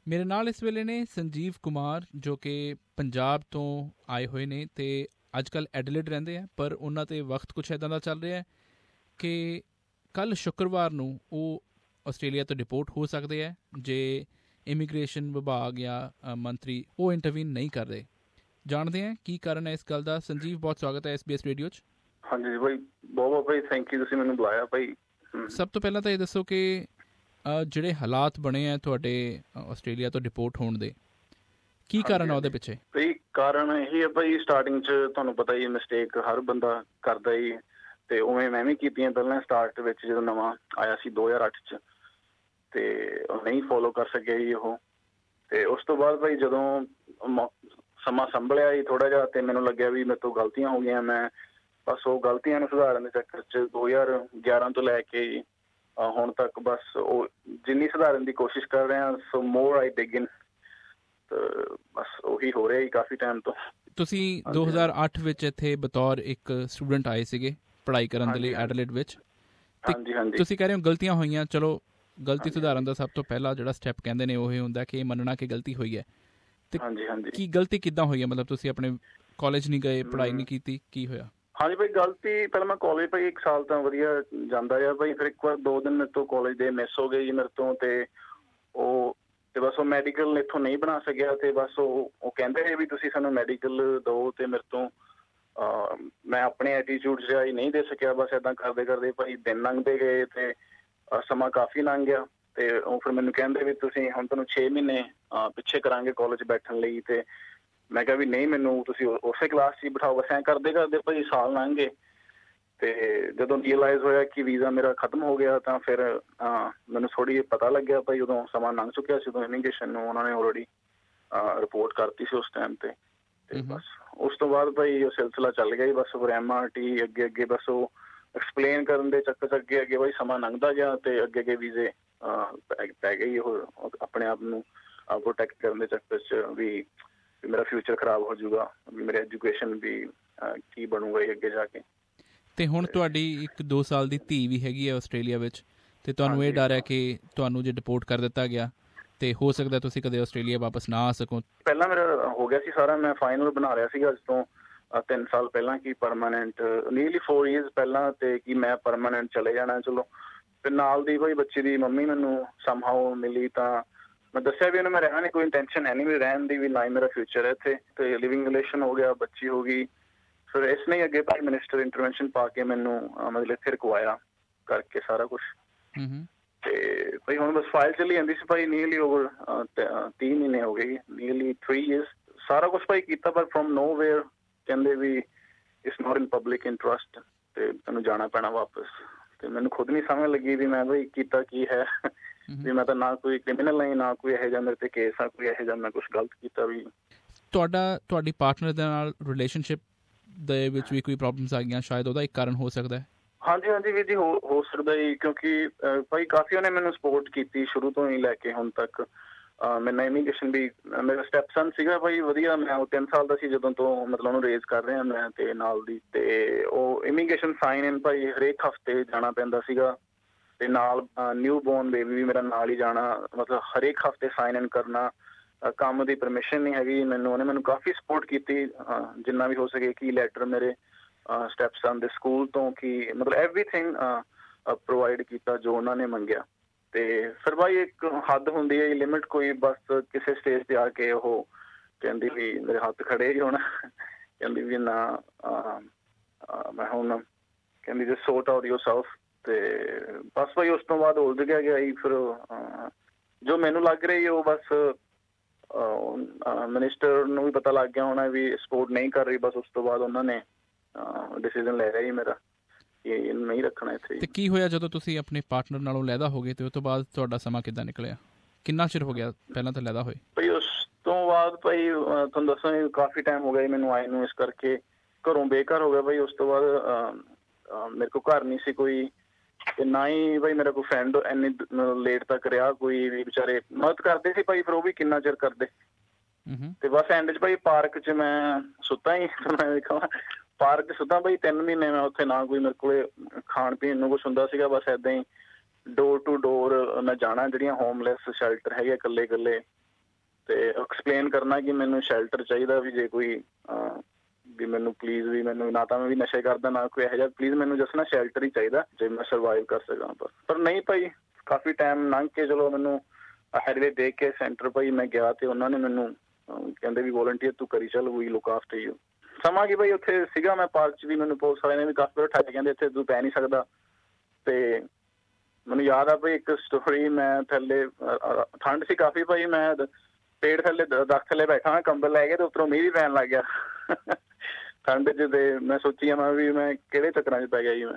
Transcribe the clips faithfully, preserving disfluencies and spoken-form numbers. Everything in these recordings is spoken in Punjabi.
ਮੇਰੇ ਨਾਲ ਇਸ ਵੇਲੇ ਨੇ ਸੰਜੀਵ ਕੁਮਾਰ, ਜੋ ਕਿ ਪੰਜਾਬ ਤੋਂ ਆਏ ਹੋਏ ਨੇ ਅਤੇ ਅੱਜ ਕੱਲ੍ਹ ਐਡਲੇਡ ਰਹਿੰਦੇ ਆ, ਪਰ ਉਹਨਾਂ 'ਤੇ ਵਕਤ ਕੁਛ ਇੱਦਾਂ ਦਾ ਚੱਲ ਰਿਹਾ ਕਿ ਕੱਲ੍ਹ ਸ਼ੁੱਕਰਵਾਰ ਨੂੰ ਉਹ ਆਸਟ੍ਰੇਲੀਆ ਤੋਂ ਡਿਪੋਰਟ ਹੋ ਸਕਦੇ ਹੈ ਜੇ ਇਮੀਗ੍ਰੇਸ਼ਨ ਵਿਭਾਗ ਜਾਂ ਮੰਤਰੀ ਉਹ ਇੰਟਰਵੀਨ ਨਹੀਂ ਕਰ ਰਹੇ। ਜਾਣਦੇ ਹਾਂ ਕੀ ਕਾਰਨ ਹੈ ਇਸ ਗੱਲ ਦਾ। ਸੰਜੀਵ, ਬਹੁਤ ਸਵਾਗਤ ਹੈ ਐਸ ਬੀ ਐਸ ਰੇਡੀਓ 'ਚ। ਹਾਂਜੀ ਭਾਈ, ਬਹੁਤ ਬਹੁਤ ਭਾਈ, ਥੈਂਕ ਯੂ, ਤੁਸੀਂ ਮੈਨੂੰ ਬੁਲਾਇਆ ਭਾਈ। ਸਭ ਤੋਂ ਪਹਿਲਾਂ ਤਾਂ ਇਹ ਦੱਸੋ ਕਿ ਜਿਹੜੇ ਹਾਲਾਤ ਬਣੇ ਆ ਤੁਹਾਡੇ ਆਸਟ੍ਰੇਲੀਆ ਤੋਂ ਡਿਪੋਰਟ ਹੋਣ ਦੇ, ਕੀ ਕਾਰਨ ਆ ਉਹਦੇ ਪਿੱਛੇ? ਭਾਈ ਕਾਰਨ ਇਹੀ ਹੈ ਭਾਈ, ਸਟਾਰਟਿੰਗ 'ਚ ਤੁਹਾਨੂੰ ਪਤਾ ਹੀ ਮਿਸਟੇਕ ਹਰ ਬੰਦਾ ਕਰਦਾ ਹੀ, ਅਤੇ ਉਵੇਂ ਮੈਂ ਵੀ ਕੀਤੀਆਂ ਪਹਿਲਾਂ ਸਟਾਰਟ ਵਿੱਚ ਜਦੋਂ ਨਵਾਂ ਆਇਆ ਸੀ ਦੋ ਹਜ਼ਾਰ ਅੱਠ 'ਚ, ਅਤੇ ਉਹ ਨਹੀਂ ਫੋਲੋ ਕਰ ਸਕਿਆ ਜੀ ਉਹ। ਅਤੇ ਉਸ ਤੋਂ ਬਾਅਦ ਭਾਈ ਜਦੋਂ ਸਮਾਂ ਸੰਭਲਿਆ ਜੀ ਥੋੜ੍ਹਾ ਜਿਹਾ, ਅਤੇ ਮੈਨੂੰ ਲੱਗਿਆ ਵੀ ਮੇਰੇ ਤੋਂ ਗਲਤੀਆਂ ਹੋ ਗਈਆਂ, ਮੈਂ ਬਸ ਉਹ ਗਲਤੀਆਂ ਨੂੰ ਸੁਧਾਰਨ ਦੇ ਚੱਕਰ 'ਚ ਦੋ ਹਜ਼ਾਰ ਗਿਆਰਾਂ ਤੋਂ ਲੈ ਕੇ ਹੁਣ ਤੱਕ ਬਸ ਉਹ ਜਿੰਨੀ ਸੁਧਾਰਨ ਦੀ ਕੋਸ਼ਿਸ਼ ਕਰ ਰਹੇ ਹਾਂ, ਸੋ ਮੋਰ ਆਈ ਡਿਗ ਇਨ, ਬਸ ਉਹੀ ਹੋ ਰਿਹਾ ਜੀ ਕਾਫੀ ਟਾਈਮ ਤੋਂ। ਤੁਸੀਂ ਦੋ ਹਜ਼ਾਰ ਅੱਠ ਵਿੱਚ ਇੱਥੇ ਬਤੌਰ ਇੱਕ ਸਟੂਡੈਂਟ ਆਏ ਸੀਗੇ ਪੜ੍ਹਾਈ ਕਰਨ ਦੇ ਲਈ ਐਡਲੇਡ ਵਿੱਚ। ਹਾਂਜੀ ਹਾਂਜੀ, ਤੁਸੀਂ ਕਹਿ ਰਹੇ ਹੋ ਗਲਤੀਆਂ ਹੋਈਆਂ, ਚਲੋ ਗਲਤੀ ਸੁਧਾਰਨ ਦਾ ਸਭ ਤੋਂ ਪਹਿਲਾ ਜਿਹੜਾ ਸਟੈਪ ਕਹਿੰਦੇ ਨੇ ਉਹ ਇਹ ਹੁੰਦਾ ਕਿ ਮੰਨਣਾ ਕਿ ਗਲਤੀ ਹੋਈ ਹੈ। ਤੇ ਹਾਂਜੀ ਹਾਂਜੀ, ਕੀ ਗਲਤੀ ਕਿੱਦਾਂ ਹੋਈ ਹੈ? ਮਤਲਬ ਤੁਸੀਂ ਆਪਣੇ ਕਾਲਜ ਨਹੀਂ ਗਏ, ਪੜ੍ਹਾਈ ਨਹੀਂ ਕੀਤੀ, ਕੀ ਹੋਇਆ? ਹਾਂਜੀ ਭਾਈ, ਗਲਤੀ ਪਹਿਲਾਂ ਮੈਂ ਕਾਲਜ ਭਾਈ ਇੱਕ ਸਾਲ ਤਾਂ ਵਧੀਆ ਜਾਂਦਾ ਆ ਭਾਈ, ਫਿਰ ਇੱਕ ਵਾਰ ਦੋ ਦਿਨ ਮੇਰੇ ਤੋਂ ਕਾਲਜ ਦੇ ਮਿਸ ਹੋ ਗਏ ਜੀ ਮੇਰੇ ਤੋਂ, ਅਤੇ ਉਹ ਅਤੇ ਬਸ ਉਹ ਮੈਡੀਕਲ ਇੱਥੋਂ ਨਹੀਂ ਬਣਾ ਸਕਿਆ, ਅਤੇ ਬਸ ਉਹ ਉਹ ਕਹਿੰਦੇ ਨੇ ਵੀ ਤੁਸੀਂ ਸਾਨੂੰ ਮੈਡੀਕਲ ਦਿਓ, ਅਤੇ ਮੇਰੇ ਤੋਂ ਮੈਂ ਆਪਣੇ ਐਟੀਟਿਊਡ ਜਿਹਾ ਹੀ ਨਹੀਂ ਦੇ ਸਕਿਆ। ਬਸ ਇੱਦਾਂ ਕਰਦੇ ਕਰਦੇ ਭਾਈ ਦਿਨ ਲੰਘਦੇ ਗਏ ਅਤੇ ਸਮਾਂ ਕਾਫੀ ਲੰਘ ਗਿਆ, ਅਤੇ ਉਹ ਫਿਰ ਮੈਨੂੰ ਕਹਿੰਦੇ ਵੀ ਤੁਸੀਂ ਹੁਣ ਤੁਹਾਨੂੰ ਛੇ ਮਹੀਨੇ ਪਿੱਛੇ ਕਰਾਂਗੇ ਕਾਲਜ ਬੈਠਣ ਲਈ, ਅਤੇ ਮੈਂ ਕਿਹਾ ਵੀ ਨਹੀਂ, ਮੈਨੂੰ ਤੁਸੀਂ ਉਸੇ ਕਲਾਸ 'ਚ ਹੀ ਬਿਠਾਓ। ਬਸ ਐਂ ਕਰਦੇ ਕਰਦੇ ਭਾਈ ਸਾਲ ਲੰਘ ਗਏ, ਅਤੇ ਜਦੋਂ ਰੀਅਲਾਈਜ਼ ਹੋਇਆ ਕਿ ਵੀਜ਼ਾ ਮੇਰਾ ਖਤਮ ਹੋ ਗਿਆ, ਤਾਂ ਫਿਰ ਮੈਨੂੰ ਥੋੜ੍ਹੀ ਜਿਹੀ ਪਤਾ ਲੱਗਿਆ ਭਾਈ, ਉਦੋਂ ਸਮਾਂ ਲੰਘ ਚੁੱਕਿਆ ਸੀ, ਉਦੋਂ ਇਮੀਗ੍ਰੇਸ਼ਨ ਨੂੰ ਉਹਨਾਂ ਨੇ ਆਲਰੇਡੀ ਰਿਪੋਰਟ ਕਰਤੀ ਸੀ ਉਸ ਟਾਈਮ 'ਤੇ। ਅਤੇ ਬਸ ਉਸ ਤੋਂ ਬਾਅਦ ਭਾਈ ਉਹ ਸਿਲਸਿਲਾ ਚੱਲ ਗਿਆ ਜੀ, ਬਸ ਫਿਰ ਐਮ ਆਰ ਟੀ ਅੱਗੇ ਅੱਗੇ ਬਸ ਉਹ ਐਕਸਪਲੇਨ ਕਰਨ ਦੇ ਚੱਕਰ 'ਚ ਅੱਗੇ ਅੱਗੇ ਭਾਈ ਸਮਾਂ ਲੰਘਦਾ ਗਿਆ, ਅਤੇ ਅੱਗੇ ਅੱਗੇ ਵੀਜ਼ੇ ਪੈ ਗਈ ਉਹ ਆਪਣੇ ਆਪ ਨੂੰ ਪ੍ਰੋਟੈਕਟ ਕਰਨ ਦੇ ਚੱਕਰ 'ਚ ਵੀ ਮੇਰਾ ਫਿਊਚਰ ਖਰਾਬ ਹੋ ਜਾਊਗਾ, ਵੀ ਮੇਰੀ ਐਜੂਕੇਸ਼ਨ ਵੀ ਕੀ ਬਣੂਗਾ ਅੱਗੇ ਜਾ ਕੇ। ਅਤੇ ਹੁਣ ਤੁਹਾਡੀ ਇੱਕ ਦੋ ਸਾਲ ਦੀ ਧੀ ਵੀ ਹੈਗੀ ਹੈ ਆਸਟ੍ਰੇਲੀਆ ਵਿੱਚ, ਅਤੇ ਤੁਹਾਨੂੰ ਇਹ ਡਰ ਹੈ ਕਿ ਤੁਹਾਨੂੰ ਜੇ ਡਿਪੋਰਟ ਕਰ ਦਿੱਤਾ ਗਿਆ ਅਤੇ ਹੋ ਸਕਦਾ ਤੁਸੀਂ ਕਦੇ ਆਸਟ੍ਰੇਲੀਆ ਵਾਪਸ ਨਾ ਆ ਸਕੋ? ਪਹਿਲਾਂ ਮੇਰਾ ਹੋ ਗਿਆ ਸੀ ਸਾਰਾ, ਮੈਂ ਫਾਈਨਲ ਬਣਾ ਰਿਹਾ ਸੀਗਾ ਅੱਜ ਤੋਂ ਤਿੰਨ ਸਾਲ ਪਹਿਲਾਂ ਕਿ ਪਰਮਾਨੈਂਟ, ਨੀਅਰਲੀ ਫੋਰ ਈਅਰਸ ਪਹਿਲਾਂ, ਅਤੇ ਕਿ ਮੈਂ ਪਰਮਾਨੈਂਟ ਚਲੇ ਜਾਣਾ। ਚਲੋ ਫਿਰ ਨਾਲ ਦੀ ਭਾਈ ਬੱਚੇ ਦੀ ਮੰਮੀ ਮੈਨੂੰ ਸਮਹਾਓ ਮਿਲੀ, ਤਾਂ ਮੈਂ ਦੱਸਿਆ ਵੀ ਉਹਨੂੰ ਮੈਂ ਰਹਿਣਾ ਨਹੀਂ, ਕੋਈ ਇੰਟੈਂਸ਼ਨ ਹੈ ਨਹੀਂ ਵੀ ਰਹਿਣ ਦੀ, ਵੀ ਨਾ ਹੀ ਮੇਰਾ ਫਿਊਚਰ ਹੈ ਇੱਥੇ, ਅਤੇ ਲਿਵਿੰਗ ਰਿਲੇਸ਼ਨ ਹੋ ਗਿਆ, ਬੱਚੀ ਹੋ ਗਈ। ਫਿਰ ਇਸ ਨੇ ਅੱਗੇ ਭਾਈ ਮਿਨਿਸਟਰ ਇੰਟਰਵੈਂਸ਼ਨ ਪਾ ਕੇ ਮੈਨੂੰ ਮਤਲਬ ਇੱਥੇ ਰੁਕਵਾਇਆ ਕਰਕੇ ਸਾਰਾ ਕੁਛ, ਅਤੇ ਭਾਈ ਹੁਣ ਬਸ ਫਾਈਲ ਚੱਲੀ ਜਾਂਦੀ ਸੀ ਭਾਈ, ਨੀਅਰਲੀ ਓਵਰ ਤੀਹ ਮਹੀਨੇ ਹੋ ਗਏ, ਨੀਅਰਲੀ ਥ੍ਰੀ ਈਅਰਸ ਸਾਰਾ ਕੁਛ ਭਾਈ ਕੀਤਾ, ਪਰ ਫਰੋਮ ਨੋ ਵੇਅਰ ਕਹਿੰਦੇ ਵੀ it's not in public interest, ਅਤੇ ਤੈਨੂੰ ਜਾਣਾ ਪੈਣਾ ਵਾਪਸ। ਅਤੇ ਮੈਨੂੰ ਖੁਦ ਨਹੀਂ ਸਮਝ ਲੱਗੀ ਵੀ ਮੈਂ ਭਾਈ ਕੀਤਾ ਕੀ ਹੈ, ਵੀ ਮੈਂ ਤਾਂ ਨਾ ਕੋਈ ਕ੍ਰਿਮੀਨਲ ਨਹੀਂ, ਨਾ ਕੋਈ ਇਹੋ ਜਿਹਾ ਮੇਰੇ 'ਤੇ ਕੇਸ ਆ, ਕੋਈ ਇਹੋ ਜਿਹਾ ਮੈਂ ਕੁਛ ਗਲਤ ਕੀਤਾ ਵੀ। ਤੁਹਾਡਾ ਤੁਹਾਡੀ ਪਾਰਟਨਰ ਦੇ ਨਾਲ ਰਿਲੇਸ਼ਨਸ਼ਿਪ ਦੇ ਵਿੱਚ ਵੀ ਕੋਈ ਪ੍ਰੋਬਲਮਸ ਆ ਗਈਆਂ, ਸ਼ਾਇਦ ਉਹਦਾ ਇੱਕ ਕਾਰਨ ਹੋ ਸਕਦਾ ਹੈ? ਹਾਂਜੀ ਹਾਂਜੀ ਵੀਰ ਜੀ, ਹੋ ਹੋ ਸਕਦਾ ਜੀ, ਕਿਉਂਕਿ ਭਾਈ ਕਾਫੀ ਉਹਨੇ ਮੈਨੂੰ ਸਪੋਰਟ ਕੀਤੀ ਸ਼ੁਰੂ ਤੋਂ ਹੀ ਲੈ ਕੇ ਹੁਣ ਤੱਕ। ਮੈਨੂੰ ਇਮੀਗ੍ਰੇਸ਼ਨ ਵੀ, ਮੇਰਾ ਸਟੈਪ ਸਨ ਸੀਗਾ ਭਾਈ ਵਧੀਆ, ਮੈਂ ਉਹ ਤਿੰਨ ਸਾਲ ਦਾ ਸੀ ਜਦੋਂ ਤੋਂ ਮਤਲਬ ਉਹਨੂੰ ਰੇਜ਼ ਕਰ ਰਿਹਾ ਮੈਂ, ਅਤੇ ਨਾਲ ਦੀ, ਅਤੇ ਉਹ ਇਮੀਗ੍ਰੇਸ਼ਨ ਸਾਈਨ ਇਨ ਭਾਈ ਹਰੇਕ ਹਫ਼ਤੇ ਜਾਣਾ ਪੈਂਦਾ ਸੀਗਾ, ਅਤੇ ਨਾਲ ਨਿਊ ਬੋਰਨ ਬੇਬੀ ਵੀ ਮੇਰਾ ਨਾਲ ਹੀ ਜਾਣਾ, ਮਤਲਬ ਹਰੇਕ ਹਫ਼ਤੇ ਸਾਈਨ ਇਨ ਕਰਨਾ। ਕੰਮ ਦੀ ਪਰਮਿਸ਼ਨ ਨਹੀਂ ਹੈਗੀ ਮੈਨੂੰ, ਉਹਨੇ ਮੈਨੂੰ ਕਾਫੀ ਸਪੋਰਟ ਕੀਤੀ ਜਿੰਨਾ ਵੀ ਹੋ ਸਕੇ, ਕਿ ਲੈਟਰ ਮੇਰੇ ਸਟੈਪ ਸਨ ਦੇ ਸਕੂਲ ਤੋਂ, ਕਿ ਮਤਲਬ ਐਵਰੀਥਿੰਗ ਪ੍ਰੋਵਾਈਡ ਕੀਤਾ ਜੋ ਉਹਨਾਂ ਨੇ ਮੰਗਿਆ। ਅਤੇ ਫਿਰ ਭਾਈ ਇੱਕ ਹੱਦ ਹੁੰਦੀ ਹੈ, ਲਿਮਿਟ ਕੋਈ, ਬਸ ਕਿਸੇ ਸਟੇਜ 'ਤੇ ਆ ਕੇ ਉਹ ਕਹਿੰਦੀ ਵੀ ਮੇਰੇ ਹੱਥ ਖੜ੍ਹੇ ਹੀ ਹੁਣ, ਕਹਿੰਦੀ ਵੀ ਨਾ ਮੈਂ ਹੁਣ ਕਹਿੰਦੀ ਜੇ ਸੋਰਟ ਆਊਟ ਯੋਰਸੈਲਫ, ਅਤੇ ਬਸ ਭਾਈ ਉਸ ਤੋਂ ਬਾਅਦ ਉਲਝ ਗਿਆ ਗਿਆ ਜੀ। ਫਿਰ ਜੋ ਮੈਨੂੰ ਲੱਗ ਰਹੀ ਉਹ ਬਸ ਮਿਨਿਸਟਰ ਨੂੰ ਵੀ ਪਤਾ ਲੱਗ ਗਿਆ ਹੋਣਾ ਵੀ ਸਪੋਰਟ ਨਹੀਂ ਕਰ ਰਹੀ, ਬਸ ਉਸ ਤੋਂ ਬਾਅਦ ਉਹਨਾਂ ਨੇ ਡਿਸੀਜ਼ਨ ਲੈ ਲਿਆ ਜੀ ਮੇਰਾ ਕਿ ਇਹਨੂੰ ਨਹੀਂ ਰੱਖਣਾ ਇੱਥੇ। ਅਤੇ ਕੀ ਹੋਇਆ ਜਦੋਂ ਤੁਸੀਂ ਆਪਣੇ ਪਾਰਟਨਰ ਨਾਲੋਂ ਅਲੱਗਾ ਹੋ ਗਏ, ਅਤੇ ਉਸ ਤੋਂ ਬਾਅਦ ਤੁਹਾਡਾ ਸਮਾਂ ਕਿੱਦਾਂ ਨਿਕਲਿਆ? ਕਿੰਨਾ ਚਿਰ ਹੋ ਗਿਆ ਪਹਿਲਾਂ ਤਾਂ ਅਲੱਗਾ ਹੋਏ? ਭਾਈ ਉਸ ਤੋਂ ਬਾਅਦ ਭਾਈ ਤੁਹਾਨੂੰ ਦੱਸਾਂ ਕਾਫੀ ਟਾਈਮ ਹੋ ਗਿਆ ਮੈਨੂੰ ਆਏ ਨੂੰ, ਇਸ ਕਰਕੇ ਘਰੋਂ ਬੇਘਰ ਹੋ ਗਿਆ ਭਾਈ। ਉਸ ਤੋਂ ਬਾਅਦ ਮੇਰੇ ਕੋਲ ਘਰ ਨਹੀਂ ਸੀ ਕੋਈ, ਅਤੇ ਨਾ ਹੀ ਭਾਈ ਮੇਰਾ ਕੋਈ ਫਰੈਂਡ ਇੰਨੀ ਲੇਟ ਤੱਕ ਰਿਹਾ ਕੋਈ ਵੀ, ਵਿਚਾਰੇ ਮਦਦ ਕਰਦੇ ਸੀ ਭਾਈ, ਫਿਰ ਉਹ ਵੀ ਕਿੰਨਾ ਚਿਰ ਕਰਦੇ। ਅਤੇ ਬਸ ਐਂਡ 'ਚ ਭਾਈ ਪਾਰਕ 'ਚ ਮੈਂ ਸੁੱਤਾ ਹੀ, ਮੈਂ ਵੇਖਾਂ ਪਾਰਕ 'ਚ ਸੁੱਤਾ ਭਾਈ ਤਿੰਨ ਮਹੀਨੇ ਮੈਂ ਉੱਥੇ, ਨਾ ਕੋਈ ਮੇਰੇ ਕੋਲ ਖਾਣ ਪੀਣ ਨੂੰ ਕੁਛ ਹੁੰਦਾ ਸੀਗਾ, ਬਸ ਇੱਦਾਂ ਹੀ ਡੋਰ ਟੂ ਡੋਰ ਮੈਂ ਜਾਣਾ, ਜਿਹੜੀਆਂ ਹੋਮਲੈਸ ਸ਼ੈਲਟਰ ਹੈਗੇ ਇਕੱਲੇ ਇਕੱਲੇ ਤੇ ਐਕਸਪਲੇਨ ਕਰਨਾ ਕਿ ਮੈਨੂੰ ਸ਼ੈਲਟਰ ਚਾਹੀਦਾ, ਵੀ ਜੇ ਕੋਈ ਵੀ ਮੈਨੂੰ ਪਲੀਜ਼ ਵੀ ਮੈਨੂੰ ਨਾ ਤਾਂ ਮੈਂ ਵੀ ਨਸ਼ੇ ਕਰਦਾ ਨਾ ਕੋਈ ਇਹੋ ਜਿਹਾ, ਪਲੀਜ਼ ਮੈਨੂੰ ਦੱਸਣਾ ਸ਼ੈਲਟਰ ਹੀ ਚਾਹੀਦਾ ਜੇ ਮੈਂ ਸਰਵਾਈਵ ਕਰ ਸਕਾਂ। ਪਰ ਪਰ ਨਹੀਂ ਭਾਈ, ਕਾਫੀ ਟਾਈਮ ਲੰਘ ਕੇ ਚਲੋ ਮੈਨੂੰ ਹੈਡਵੇ ਦੇਖ ਕੇ ਸੈਂਟਰ ਭਾਈ ਮੈਂ ਗਿਆ ਤੇ ਉਹਨਾਂ ਨੇ ਮੈਨੂੰ ਕਹਿੰਦੇ ਵੀ ਵੋਲੰਟੀਅਰ ਤੂੰ ਕਰੀ ਚੱਲ, ਵੀ ਲੁੱਕ ਆਫਟਰ ਯੂ। ਸਮਾਂ ਕਿ ਭਾਈ ਉੱਥੇ ਸੀਗਾ ਮੈਂ ਪਾਰਕ 'ਚ ਵੀ, ਮੈਨੂੰ ਪੁਲਿਸ ਵਾਲੇ ਨੇ ਵੀ ਕਾਫੀ ਵਾਰ ਠੱਗ ਕਹਿੰਦੇ ਇੱਥੇ ਤੂੰ ਪੈ ਨਹੀਂ ਸਕਦਾ। ਤੇ ਮੈਨੂੰ ਯਾਦ ਆ ਭਾਈ ਇੱਕ ਸਟੋਰੀ, ਮੈਂ ਥੱਲੇ ਠੰਡ ਸੀ ਕਾਫੀ ਭਾਈ, ਮੈਂ ਪੇੜ ਥੱਲੇ ਦਰਖਤ ਥੱਲੇ ਬੈਠਾ ਕੰਬਲ ਲੈ ਕੇ ਤੇ ਉੱਪਰੋਂ ਮੀਂਹ ਵੀ ਪੈਣ ਲੱਗ ਗਿਆ ਠੰਡ 'ਚ। ਤੇ ਮੈਂ ਸੋਚੀ ਜਾਵਾਂ ਵੀ ਮੈਂ ਕਿਹੜੇ ਚੱਕਰਾਂ 'ਚ ਪੈ ਗਿਆ ਜੀ ਮੈਂ।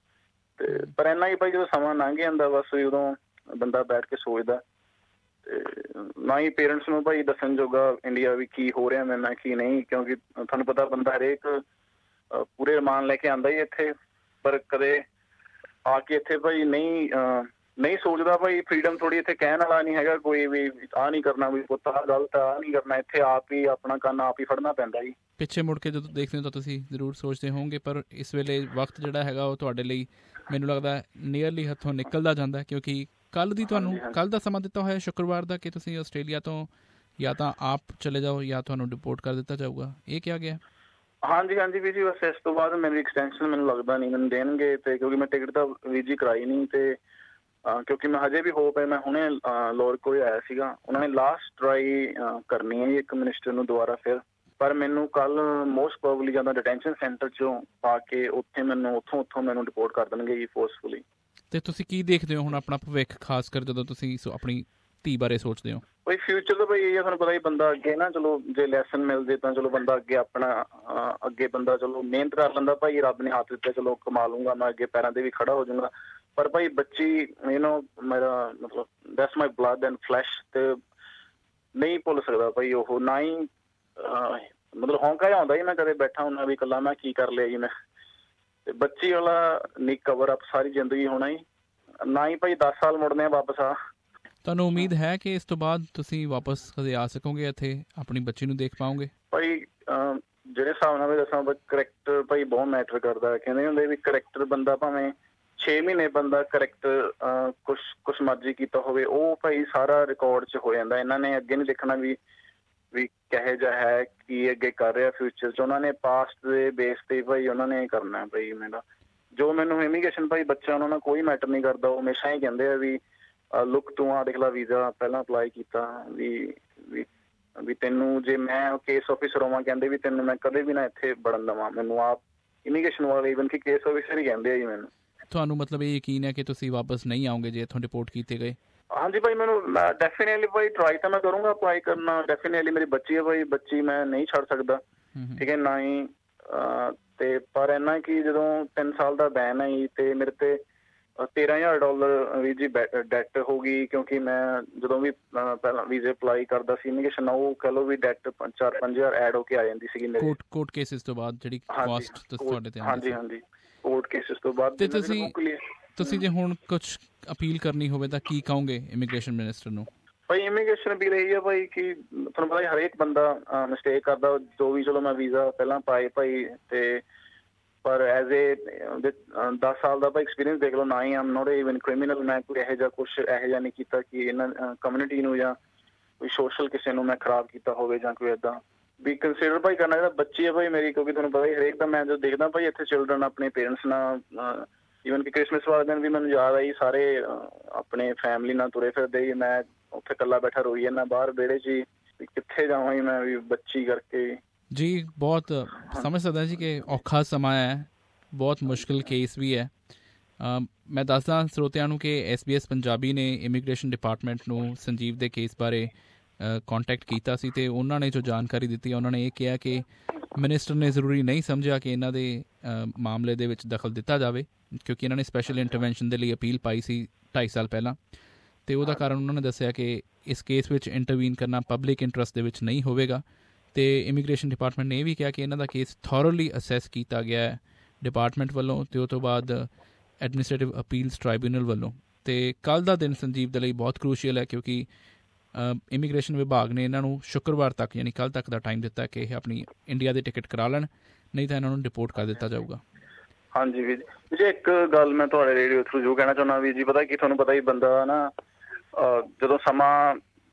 ਤੇ ਪਰ ਇੰਨਾ ਹੀ ਭਾਈ ਜਦੋਂ ਸਮਾਂ ਲੰਘ ਜਾਂਦਾ ਬਸ ਵੀ ਉਦੋਂ ਬੰਦਾ ਬੈਠ ਕੇ ਸੋਚਦਾ। ਤੇ ਨਾ ਹੀ ਪੇਰੈਂਟਸ ਨੂੰ ਭਾਈ ਦੱਸਣ ਜੋਗਾ ਇੰਡੀਆ ਵੀ ਕੀ ਹੋ ਰਿਹਾ ਮੇਰੇ ਨਾਲ ਕੀ ਨਹੀਂ, ਕਿਉਂਕਿ ਤੁਹਾਨੂੰ ਪਤਾ ਬੰਦਾ ਹਰੇਕ ਪੂਰੇ ਰਮਾਨ ਲੈ ਕੇ ਆਉਂਦਾ ਹੀ ਇੱਥੇ, ਪਰ ਕਦੇ ਆ ਕੇ ਇੱਥੇ ਭਾਈ ਨਹੀਂ ਨਹੀਂ ਸੋਚਦਾ ਭਾਈ ਫਰੀਡਮ ਥੋੜ੍ਹੀ ਇੱਥੇ ਕਹਿਣ ਵਾਲਾ ਨਹੀਂ ਹੈਗਾ ਕੋਈ ਵੀ, ਆਹ ਨਹੀਂ ਕਰਨਾ ਵੀ ਪੁੱਤ ਆਹ ਗਲਤ ਆਹ ਨਹੀਂ ਕਰਨਾ, ਇੱਥੇ ਆਪ ਹੀ ਆਪਣਾ ਕੰਨ ਆਪ ਹੀ ਫੜਨਾ ਪੈਂਦਾ ਜੀ। ਪਿੱਛੇ ਮੁੜ ਕੇ ਜਦੋਂ ਦੇਖਦੇ ਹੋ ਤਾਂ ਤੁਸੀਂ ਜ਼ਰੂਰ ਸੋਚਦੇ ਹੋਵੋਗੇ, ਪਰ ਇਸ ਵੇਲੇ ਵਕਤ ਜਿਹੜਾ ਹੈਗਾ ਉਹ ਤੁਹਾਡੇ ਲਈ ਮੈਨੂੰ ਲੱਗਦਾ ਨੀਅਰਲੀ ਹੱਥੋਂ ਨਿਕਲਦਾ ਜਾਂਦਾ, ਕਿਉਂਕਿ ਕੱਲ੍ਹ ਦੀ ਤੁਹਾਨੂੰ ਕੱਲ੍ਹ ਦਾ ਸਮਾਂ ਦਿੱਤਾ ਹੋਇਆ ਸ਼ੁੱਕਰਵਾਰ ਦਾ ਕਿ ਤੁਸੀਂ ਆਸਟ੍ਰੇਲੀਆ ਤੋਂ ਜਾਂ ਤਾਂ ਆਪ ਚਲੇ ਜਾਓ ਜਾਂ ਤੁਹਾਨੂੰ ਡਿਪੋਰਟ ਕਰ ਦਿੱਤਾ ਜਾਊਗਾ, ਇਹ ਕਿਹਾ ਗਿਆ? ਹਾਂਜੀ ਹਾਂਜੀ ਵੀਰ ਜੀ, ਬਸ ਇਸ ਤੋਂ ਬਾਅਦ ਮੇਰੀ ਐਕਸਟੈਂਸ਼ਨ ਮੈਨੂੰ ਲੱਗਦਾ ਨਹੀਂ ਮੈਨੂੰ ਦੇਣਗੇ, ਤੇ ਕਿਉਂਕਿ ਮੈਂ ਟਿਕਟ ਤਾਂ ਵੀਰ ਜੀ ਕਰਾਈ ਨਹੀਂ, ਤੇ ਕਿਉਂਕਿ ਮੈਂ ਹਜੇ ਵੀ ਹੋਪ ਹੈ, ਮੈਂ ਹੁਣੇ ਲੋਰ ਕੋਲ ਆਇਆ ਸੀਗਾ, ਉਹਨਾਂ ਨੇ ਲਾਸਟ ਟਰਾਈ ਕਰਨੀ ਹੈ ਇੱਕ ਮਿਨਿਸਟਰ ਨੂੰ ਦੁਬਾਰਾ ਫਿਰ, ਪਰ ਮੈਨੂੰ ਕੱਲ੍ਹ ਮੋਸਟ ਪ੍ਰੋਬਬਲੀ ਜਾਂ ਤਾਂ ਡਿਟੈਂਸ਼ਨ ਸੈਂਟਰ 'ਚੋਂ ਪਾ ਕੇ ਉੱਥੇ ਮੈਨੂੰ ਉੱਥੋਂ ਉੱਥੋਂ ਮੈਨੂੰ ਡਿਪੋਰਟ ਕਰ ਦੇਣਗੇ ਜੀ ਫੋਰਸਫੁਲੀ। ਤੇ ਤੁਸੀਂ ਕੀ ਦੇਖਦੇ ਹੋ ਹੁਣ ਆਪਣਾ ਭਵਿੱਖ, ਖਾਸ ਕਰ ਜਦੋਂ ਤੁਸੀਂ ਆਪਣੀ ਧੀ ਬਾਰੇ ਸੋਚਦੇ ਹੋ? ਭਾਈ ਫਿਊਚਰ ਤਾਂ ਭਾਈ ਇਹ ਤੁਹਾਨੂੰ ਪਤਾ ਹੀ, ਬੰਦਾ ਅੱਗੇ ਨਾ ਚਲੋ ਜੇ ਲੈਸਨ ਮਿਲਦੇ ਤਾਂ ਚਲੋ ਬੰਦਾ ਅੱਗੇ ਆਪਣਾ ਅੱਗੇ ਬੰਦਾ ਚਲੋ ਮਿਹਨਤ ਕਰ ਲੈਂਦਾ ਭਾਈ, ਰੱਬ ਨੇ ਹੱਥ ਦਿੱਤੇ ਚਲੋ ਕਮਾ ਲੂੰਗਾ ਮੈਂ, ਅੱਗੇ ਪੈਰਾਂ 'ਤੇ ਵੀ ਖੜਾ ਹੋ ਜਾਊਂਗਾ। ਪਰ ਭਾਈ ਬੱਚੀ ਯੂ ਨੋ ਮੇਰਾ ਮਤਲਬ that's my blood and flesh, ਤੇ ਨਹੀਂ ਭੁੱਲ ਸਕਦਾ ਭਾਈ ਉਹ, ਨਾ ਹੀ ਮਤਲਬ ਹੌਂਕਾ ਜਿਹਾ ਆਉਂਦਾ ਜੀ ਮੈਂ ਕਦੇ ਬੈਠਾ ਹੁੰਦਾ ਵੀ ਇਕੱਲਾ ਮੈਂ ਕੀ ਕਰ ਲਿਆ ਜੀ ਮੈਂ, ਤੇ ਬੱਚੀ ਵਾਲਾ ਨਹੀਂ ਕਵਰ ਅਪ ਸਾਰੀ ਜ਼ਿੰਦਗੀ ਹੋਣਾ ਹੀ, ਨਾ ਹੀ ਭਾਈ ਦਸ ਸਾਲ ਮੁੜਨੇ ਆ ਵਾਪਸ ਆ। ਤੁਹਾਨੂੰ ਉਮੀਦ ਹੈ ਕਿ ਇਸ ਤੋਂ ਬਾਅਦ ਤੁਸੀਂ ਵਾਪਸ ਕਦੇ ਆ ਸਕੋਗੇ ਇੱਥੇ, ਆਪਣੀ ਬੱਚੀ ਨੂੰ ਦੇਖ ਪਾਓਗੇ? ਭਾਈ ਜਿਹੜੇ ਹਿਸਾਬ ਨਾਲ ਵੀ ਦੱਸਾਂ ਕਰੈਕਟਰ ਭਾਈ ਬਹੁਤ ਮੈਟਰ ਕਰਦਾ, ਕਹਿੰਦੇ ਹੁੰਦੇ ਵੀ ਕਰੈਕਟਰ ਬੰਦਾ ਭਾਵੇਂ ਛੇ ਮਹੀਨੇ ਬੰਦਾ ਕਰੈਕਟਰ ਕੁਛ ਕੁਛ ਮਰਜ਼ੀ ਕੀਤਾ ਹੋਵੇ, ਉਹ ਭਾਈ ਸਾਰਾ ਰਿਕਾਰਡ 'ਚ ਹੋ ਜਾਂਦਾ। ਇਹਨਾਂ ਨੇ ਅੱਗੇ ਨਹੀਂ ਦੇਖਣਾ ਵੀ ਵੀ ਕਿਹੋ ਜਿਹਾ ਹੈ, ਕੀ ਅੱਗੇ ਕਰ ਰਿਹਾ ਫਿਊਚਰ 'ਚ, ਉਹਨਾਂ ਨੇ ਪਾਸਟ ਦੇ ਬੇਸ 'ਤੇ ਭਾਈ ਉਹਨਾਂ ਨੇ ਕਰਨਾ ਭਾਈ। ਮੇਰਾ ਜੋ ਮੈਨੂੰ ਇਮੀਗ੍ਰੇਸ਼ਨ ਭਾਈ ਬੱਚਾ ਉਹਨਾਂ ਨਾਲ ਕੋਈ ਮੈਟਰ ਨਹੀਂ ਕਰਦਾ, ਉਹ ਹਮੇਸ਼ਾ ਹੀ ਕਹਿੰਦੇ ਆ ਵੀ ਲੁੱਕ ਤੂੰ ਆ ਦੇਖ ਲਾ ਵੀਜ਼ਾ ਪਹਿਲਾਂ ਅਪਲਾਈ ਕੀਤਾ, ਵੀ ਵੀ ਵੀ ਤੈਨੂੰ ਜੇ ਮੈਂ ਕੇਸ ਆਫਿਸਰ ਹੋਵਾਂ ਕਹਿੰਦੇ ਵੀ ਤੈਨੂੰ ਮੈਂ ਕਦੇ ਵੀ ਨਾ ਇੱਥੇ ਵੜਨ ਦੇਵਾਂ, ਮੈਨੂੰ ਆਪ ਇਮੀਗ੍ਰੇਸ਼ਨ ਵਾਲੇ ਈਵਨ ਕਿ ਕੇਸ ਆਫਿਸਰ ਹੀ ਕਹਿੰਦੇ ਆ ਜੀ ਮੈਨੂੰ। ਤੁਹਾਨੂੰ ਮਤਲਬ ਇਹ ਯਕੀਨ ਹੈ ਕਿ ਤੁਸੀਂ ਵਾਪਸ ਨਹੀਂ ਆਓਗੇ ਜੇ ਇੱਥੋਂ ਡਿਪੋਰਟ ਕੀਤੇ ਗਏ? ਹਾਂਜੀ ਭਾਈ, ਮੈਨੂੰ ਡੈਫੀਨੇਟਲੀ ਭਾਈ ਟਰਾਈ ਤਾਂ ਮੈਂ ਕਰੂੰਗਾ ਅਪਲਾਈ ਕਰਨਾ, ਡੈਫੀਨੇਟਲੀ ਮੇਰੀ ਬੱਚੀ ਹੈ ਭਾਈ, ਬੱਚੀ ਮੈਂ ਨਹੀਂ ਛੱਡ ਸਕਦਾ, ਠੀਕ ਹੈ ਨਾ ਹੀ। ਤੇ ਪਰ ਇੰਨਾ ਕਿ ਜਦੋਂ ਤਿੰਨ ਸਾਲ ਦਾ ਬੈਨ ਹੈ ਜੀ, ਤੇ ਮੇਰੇ ਤੇ ਤੇਰਾਂ ਹਜ਼ਾਰ ਡਾਲਰ ਵੀ ਜੀ ਡੈਟ ਹੋ ਗਈ, ਕਿਉਂਕਿ ਮੈਂ ਜਦੋਂ ਵੀ ਪਹਿਲਾਂ ਵੀਜ਼ੇ ਅਪਲਾਈ ਕਰਦਾ ਸੀ ਇਮੀਗ੍ਰੇਸ਼ਨ, ਉਹ ਕਹਿ ਲਓ ਵੀ ਡੈਟ ਚਾਰ ਪੰਜ ਹਜ਼ਾਰ ਐਡ ਹੋ ਕੇ ਆ ਜਾਂਦੀ ਸੀਗੀ ਮੇਰੇ ਕੋਰਟ ਕੇਸਿਸ ਤੋਂ ਬਾਅਦ, ਜਿਹੜੀ ਕਾਸਟ ਤੁਹਾਡੇ ਤੇ। ਹਾਂਜੀ ਹਾਂਜੀ, ਕੋਰਟ ਕੇਸਿਸ ਤੋਂ ਬਾਅਦ। ਤੇ ਤੁਸੀਂ ਤੁਸੀਂ ਜੇ ਹੁਣ ਕੁਛ ਅਪੀਲ ਕਰਨੀ ਹੋਵੇ ਤਾਂ ਕੀ ਕਹੋਗੇ ਇਮੀਗ੍ਰੇਸ਼ਨ ਮਿਨਿਸਟਰ ਨੂੰ? ਭਾਈ ਇਮੀਗ੍ਰੇਸ਼ਨ ਅਪੀਲ ਇਹੀ ਹੈ ਭਾਈ ਕਿ ਤੁਹਾਨੂੰ ਪਤਾ ਹਰੇਕ ਬੰਦਾ ਮਿਸਟੇਕ ਕਰਦਾ, ਜੋ ਵੀ ਚਲੋ ਮੈਂ ਵੀਜ਼ਾ ਪਹਿਲਾਂ ਪਾਏ ਭਾਈ, ਤੇ ਪਰ ਐਜ਼ ਏ ਦਸ ਸਾਲ ਦਾ ਭਾਈ ਐਕਸਪੀਰੀਅੰਸ ਦੇਖ ਲਓ, ਨਾ ਹੀ ਆਮ ਨੋਟ ਈਵਨ ਕ੍ਰਿਮੀਨਲ, ਮੈਂ ਕੋਈ ਇਹੋ ਜਿਹਾ ਕੁਛ ਇਹੋ ਜਿਹਾ ਨਹੀਂ ਕੀਤਾ ਕਿ ਇਹਨਾਂ ਕਮਿਊਨਿਟੀ ਨੂੰ ਜਾਂ ਕੋਈ ਸੋਸ਼ਲ ਕਿਸੇ ਨੂੰ ਮੈਂ ਖਰਾਬ ਕੀਤਾ ਹੋਵੇ ਜਾਂ ਕੋਈ ਇੱਦਾਂ ਵੀ ਕੰਸੀਡਰ ਭਾਈ ਕਰਨਾ ਚਾਹੀਦਾ। ਬੱਚੀ ਹੈ ਭਾਈ ਮੇਰੀ, ਕਿਉਂਕਿ ਤੁਹਾਨੂੰ ਪਤਾ ਹੀ ਹਰੇਕ ਦਾ ਮੈਂ ਜੋ ਦੇਖਦਾ ਭਾਈ ਇੱਥੇ ਚਿਲਡਰਨ ਆਪਣੇ ਪੇਰੈਂਟਸ ਨਾਲ, ਈਵਨ ਕਿ ਕ੍ਰਿਸਮਸ ਵਾਲੇ ਦਿਨ ਵੀ ਮੈਨੂੰ ਯਾਦ ਆਈ ਸਾਰੇ ਆਪਣੇ ਫੈਮਿਲੀ ਨਾਲ ਤੁਰੇ ਫਿਰਦੇ ਹੀ, ਮੈਂ ਉੱਥੇ ਇਕੱਲਾ ਬੈਠਾ ਰੋਈ ਜਾਂਦਾ ਬਾਹਰ ਵਿਹੜੇ 'ਚ ਹੀ, ਕਿੱਥੇ ਜਾਵਾਂ ਜੀ ਮੈਂ ਵੀ ਬੱਚੀ ਕਰਕੇ। ਜੀ ਬਹੁਤ ਸਮਝ ਸਕਦਾ ਜੀ ਕਿ ਔਖਾ ਸਮਾਂ ਹੈ, ਬਹੁਤ ਮੁਸ਼ਕਿਲ ਕੇਸ ਵੀ ਹੈ। ਮੈਂ ਦੱਸਦਾ ਸਰੋਤਿਆਂ ਨੂੰ ਕਿ ਐਸ ਬੀ ਐਸ ਪੰਜਾਬੀ ਨੇ ਇਮੀਗ੍ਰੇਸ਼ਨ ਡਿਪਾਰਟਮੈਂਟ ਨੂੰ ਸੰਜੀਵ ਦੇ ਕੇਸ ਬਾਰੇ ਕੰਟੈਕਟ ਕੀਤਾ ਸੀ, ਅਤੇ ਉਹਨਾਂ ਨੇ ਜੋ ਜਾਣਕਾਰੀ ਦਿੱਤੀ, ਉਹਨਾਂ ਨੇ ਇਹ ਕਿਹਾ ਕਿ ਮਿਨਿਸਟਰ ਨੇ ਜ਼ਰੂਰੀ ਨਹੀਂ ਸਮਝਿਆ ਕਿ ਇਹਨਾਂ ਦੇ ਮਾਮਲੇ ਦੇ ਵਿੱਚ ਦਖਲ ਦਿੱਤਾ ਜਾਵੇ, ਕਿਉਂਕਿ ਇਹਨਾਂ ਨੇ ਸਪੈਸ਼ਲ ਇੰਟਰਵੈਂਸ਼ਨ ਦੇ ਲਈ ਅਪੀਲ ਪਾਈ ਸੀ ਢਾਈ ਸਾਲ ਪਹਿਲਾਂ, ਅਤੇ ਉਹਦਾ ਕਾਰਨ ਉਹਨਾਂ ਨੇ ਦੱਸਿਆ ਕਿ ਇਸ ਕੇਸ ਵਿੱਚ ਇੰਟਰਵੀਨ ਕਰਨਾ ਪਬਲਿਕ ਇੰਟਰਸਟ ਦੇ ਵਿੱਚ ਨਹੀਂ ਹੋਵੇਗਾ। ਅਤੇ ਇਮੀਗ੍ਰੇਸ਼ਨ ਡਿਪਾਰਟਮੈਂਟ ਨੇ ਇਹ ਵੀ ਕਿਹਾ ਕਿ ਇਹਨਾਂ ਦਾ ਕੇਸ ਥੋਰਲੀ ਅਸੈਸ ਕੀਤਾ ਗਿਆ ਹੈ ਡਿਪਾਰਟਮੈਂਟ ਵੱਲੋਂ, ਅਤੇ ਉਹ ਤੋਂ ਬਾਅਦ ਐਡਮਿਨਿਸਟ੍ਰੇਟਿਵ ਅਪੀਲਸ ਟ੍ਰਾਈਬਿਊਨਲ ਵੱਲੋਂ। ਅਤੇ ਕੱਲ੍ਹ ਦਾ ਦਿਨ ਸੰਜੀਵ ਦੇ ਲਈ ਬਹੁਤ ਕਰੂਸ਼ੀਅਲ ਹੈ, ਕਿਉਂਕਿ ਇਮੀਗ੍ਰੇਸ਼ਨ ਵਿਭਾਗ ਨੇ ਇਹਨਾਂ ਨੂੰ ਸ਼ੁੱਕਰਵਾਰ ਤੱਕ ਯਾਨੀ ਕੱਲ੍ਹ ਤੱਕ ਦਾ ਟਾਈਮ ਦਿੱਤਾ ਕਿ ਇਹ ਆਪਣੀ ਇੰਡੀਆ ਦੀ ਟਿਕਟ ਕਰਾ ਲੈਣ, ਨਹੀਂ ਤਾਂ ਇਹਨਾਂ ਨੂੰ ਡਿਪੋਰਟ ਕਰ ਦਿੱਤਾ ਜਾਊਗਾ। ਹਾਂਜੀ ਵੀਰ ਜੀ, ਜੀ ਇੱਕ ਗੱਲ ਮੈਂ ਤੁਹਾਡੇ ਰੇਡੀਓ ਥਰੂ ਜੋ ਕਹਿਣਾ ਚਾਹੁੰਦਾ ਵੀਰ ਜੀ, ਪਤਾ ਕੀ ਤੁਹਾਨੂੰ ਪਤਾ ਹੀ ਬੰਦਾ ਨਾ ਜਦੋਂ ਸਮਾਂ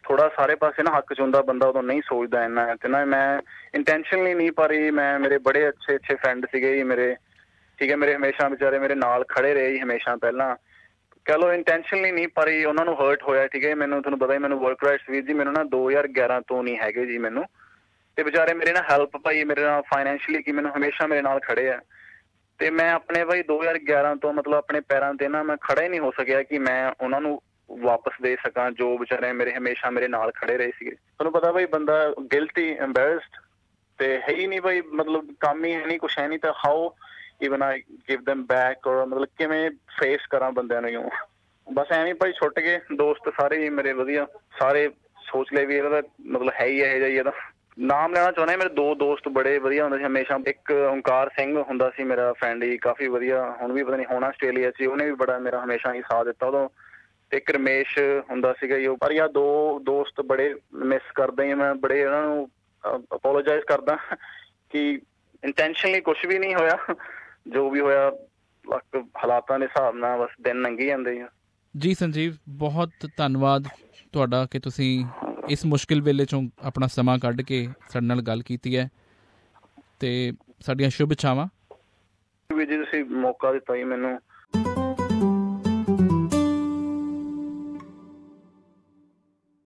ਥੋੜਾ ਸਾਰੇ ਪਾਸੇ ਨਾ ਹੱਕ 'ਚ ਹੁੰਦਾ ਬੰਦਾ, ਉਦੋਂ ਨਹੀਂ ਸੋਚਦਾ ਇੰਨਾ। ਤੇ ਨਾ ਮੈਂ ਇੰਟੈਂਸ਼ਨਲੀ ਨਹੀਂ, ਪਰ ਮੈਂ ਮੇਰੇ ਬੜੇ ਅੱਛੇ ਅੱਛੇ ਫਰੈਂਡ ਸੀਗੇ ਜੀ ਮੇਰੇ, ਠੀਕ ਹੈ, ਮੇਰੇ ਹਮੇਸ਼ਾ ਵਿਚਾਰੇ ਮੇਰੇ ਨਾਲ ਖੜੇ ਰਹੇ ਜੀ ਹਮੇਸ਼ਾ। ਪਹਿਲਾਂ ਕਹਿ ਲਓ ਇੰਟੈਂਸ਼ਨਲੀ ਨਹੀਂ, ਪਰ ਉਹਨਾਂ ਨੂੰ ਹਰਟ ਹੋਇਆ, ਠੀਕ ਹੈ। ਮੈਨੂੰ ਤੁਹਾਨੂੰ ਪਤਾ ਹੀ, ਮੈਨੂੰ ਵਰਕ ਰਾਈਟਸ ਵੀਰ ਜੀ ਮੈਨੂੰ ਨਾ ਦੋ ਹਜ਼ਾਰ ਗਿਆਰਾਂ ਤੋਂ ਨਹੀਂ ਹੈਗੇ ਜੀ ਮੈਨੂੰ, ਤੇ ਵਿਚਾਰੇ ਮੇਰੇ ਨਾਲ ਹੈਲਪ ਭਾਈ ਮੇਰੇ ਨਾਲ ਫਾਈਨੈਂਸ਼ੀਅਲੀ ਕਿ ਮੈਨੂੰ ਹਮੇਸ਼ਾ ਮੇਰੇ ਨਾਲ ਖੜੇ ਆ। ਤੇ ਮੈਂ ਆਪਣੇ ਭਾਈ ਦੋ ਹਜ਼ਾਰ ਗਿਆਰਾਂ ਤੋਂ ਮਤਲਬ ਆਪਣੇ ਪੈਰਾਂ ਤੇ ਨਾ ਮੈਂ ਖੜਾ ਹੀ ਨਹੀਂ ਹੋ ਸਕਿਆ ਕਿ ਮੈਂ ਉਹਨਾਂ ਨੂੰ ਵਾਪਸ ਦੇ ਸਕਾਂ ਜੋ ਵਿਚਾਰੇ ਮੇਰੇ ਹਮੇਸ਼ਾ ਮੇਰੇ ਨਾਲ ਖੜੇ ਰਹੇ ਸੀਗੇ। ਤੁਹਾਨੂੰ ਪਤਾ ਭਾਈ ਬੰਦਾ ਗਿਲਟੀ ਐਂਬੈਰਸਡ ਤੇ ਹੈ ਹੀ ਨਹੀਂ ਭਾਈ, ਮਤਲਬ ਕੰਮ ਹੀ ਹੈ ਨਹੀਂ, ਕੁਛ ਹੈ ਨਹੀਂ, ਤਾਂ how even I give them back, ਔਰ ਮਤਲਬ ਕਿਵੇਂ ਫੇਸ ਕਰਾਂ ਬੰਦਿਆਂ ਨੂੰ। ਇਉਂ ਬਸ ਐਵੇਂ ਭਾਈ ਛੁੱਟ ਗਏ ਦੋਸਤ ਸਾਰੇ ਹੀ ਮੇਰੇ ਵਧੀਆ, ਸਾਰੇ ਸੋਚ ਲਏ ਵੀ ਇਹਦਾ ਮਤਲਬ ਹੈ ਹੀ ਇਹੋ ਜਿਹਾ ਹੀ। ਇਹਦਾ ਨਾਮ ਲੈਣਾ ਚਾਹੁੰਦਾ, ਮੇਰੇ ਦੋ ਦੋਸਤ ਬੜੇ ਵਧੀਆ ਹੁੰਦੇ ਸੀ ਹਮੇਸ਼ਾ। ਇੱਕ ਓਂਕਾਰ ਸਿੰਘ ਹੁੰਦਾ ਸੀ ਮੇਰਾ ਫਰੈਂਡ ਹੀ, ਕਾਫੀ ਵਧੀਆ, ਹੁਣ ਵੀ ਪਤਾ ਨਹੀਂ ਹੋਣਾ ਆਸਟ੍ਰੇਲੀਆ 'ਚ, ਉਹਨੇ ਵੀ ਬੜਾ ਮੇਰਾ ਹਮੇਸ਼ਾ ਹੀ ਸਾਥ ਦਿੱਤਾ ਉਦੋਂ। ਤੇ ਇੱਕ ਰਮੇਸ਼ ਹੁੰਦਾ ਸੀਗਾ ਜੀ ਉਹ। ਪਰ ਯਾਰ ਦੋ ਦੋਸਤ ਬੜੇ ਮਿਸ ਕਰਦਾ ਹੀ ਮੈਂ, ਬੜੇ ਉਹਨਾਂ ਨੂੰ ਅਪੋਲੋਜਾਈਜ਼ ਕਰਦਾ ਕਿ ਇੰਟੈਂਸ਼ਨਲੀ ਕੁਛ ਵੀ ਨਹੀਂ ਹੋਇਆ, ਜੋ ਵੀ ਹੋਇਆ ਹਾਲਾਤਾਂ ਦੇ ਹਿਸਾਬ ਨਾਲ ਬਸ ਦਿਨ ਲੰਘੀ ਜਾਂਦੇ ਆ। ਜੀ ਸੰਜੀਵ, ਬਹੁਤ ਧੰਨਵਾਦ ਤੁਹਾਡਾ ਕਿ ਤੁਸੀਂ ਇਸ ਮੁਸ਼ਕਿਲ ਵੇਲੇ 'ਚੋਂ ਆਪਣਾ ਸਮਾਂ ਕੱਢ ਕੇ ਸਾਡੇ ਨਾਲ ਗੱਲ ਕੀਤੀ ਹੈ, ਤੇ ਸਾਡੀਆਂ ਸ਼ੁਭ ਇੱਛਾਵਾਂ। ਵੀ ਜੀ ਤੁਸੀਂ ਮੌਕਾ ਦਿੱਤਾ ਜੀ ਮੈਨੂੰ